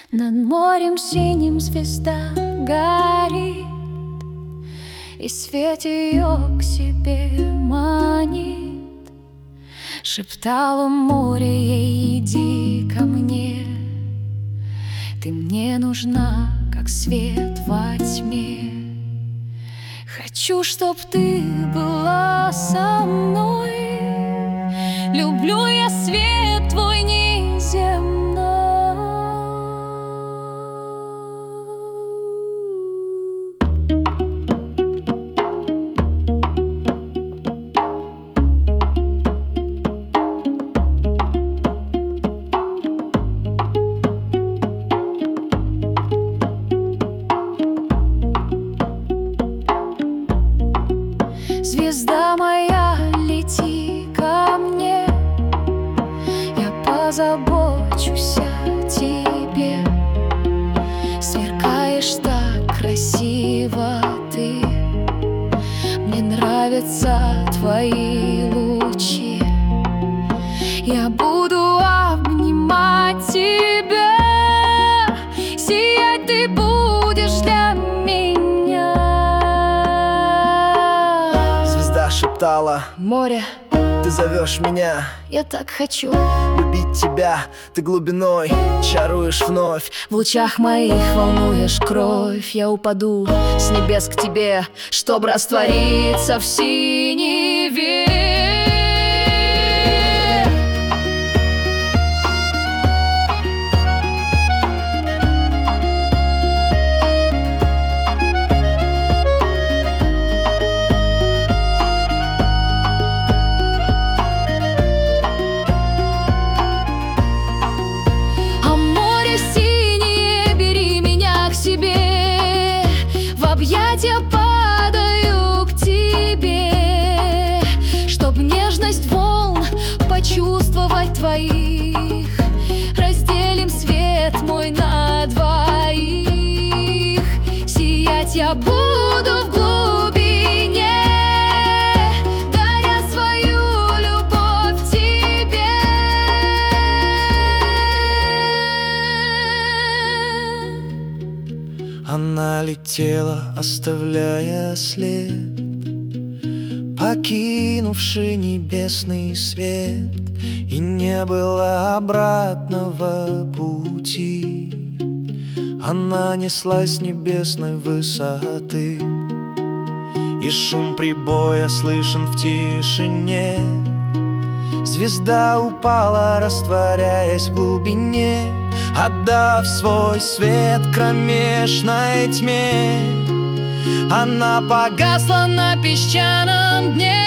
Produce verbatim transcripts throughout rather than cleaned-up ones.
Над морем синим звезда горит, и свет ее к себе манит. Шептало море ей: иди ко мне, ты мне нужна, как свет во тьме. Хочу, чтоб ты была со мной. Люблю я свет твой неземной. Звезда моя, лети ко мне, я позабочусь о тебе. Сверкаешь так красиво ты, мне нравятся твои лучи. Я буду обнимать тебя, сиять ты будешь для меня. Шептала: море, ты зовешь меня, я так хочу любить тебя, ты глубиной чаруешь вновь. В лучах моих волнуешь кровь. Я упаду с небес к тебе, чтоб раствориться в синеве. Я падаю к тебе, чтоб нежность волн почувствовать твоих. Разделим свет мой на двоих. Сиять я буду в глубине, даря свою любовь тебе. Она летела, оставляя след, покинувший небесный свет, и не было обратного пути. Она неслась с небесной высоты, и шум прибоя слышен в тишине. Звезда упала, растворяясь в глубине, отдав свой свет кромешной тьме. Она погасла на песчаном дне.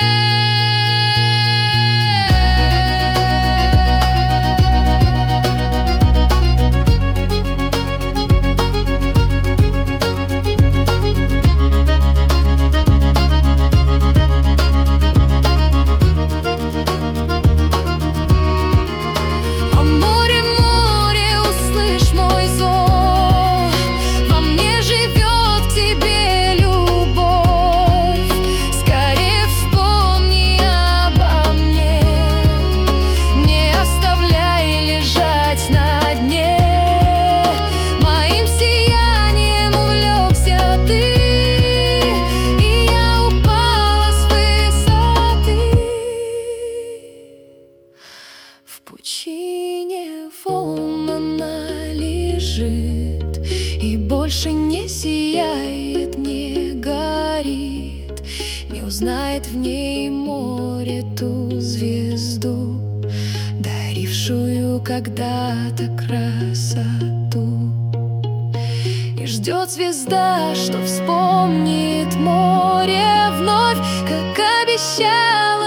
В пучине волн она лежит, и больше не сияет, не горит. Не узнает в ней море ту звезду, дарившую когда-то красоту. И ждет звезда, что вспомнит море вновь, как обещал.